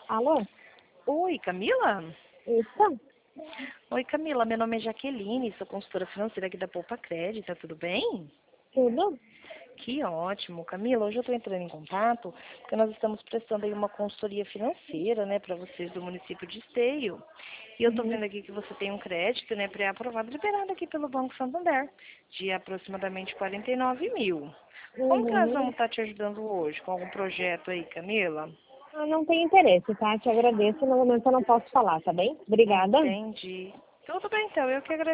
Alô? Oi, Camila? Isso? Oi, Camila. Meu nome é Jaqueline, sou consultora financeira aqui da Poupa Crédito, tá tudo bem? Tudo? Que ótimo. Camila, hoje eu estou entrando em contato porque nós estamos prestando aí uma consultoria financeira, né, para vocês do município de Esteio. E eu estou Uhum. vendo aqui que você tem um crédito, né, pré-aprovado, liberado aqui pelo Banco Santander, de aproximadamente 49 mil. Como que nós vamos Uhum. estar te ajudando hoje? Com algum projeto aí, Camila? Não tenho interesse, tá? Te agradeço. No momento eu não posso falar, tá bem? Obrigada. Entendi. Tudo bem, então. Eu que agradeço.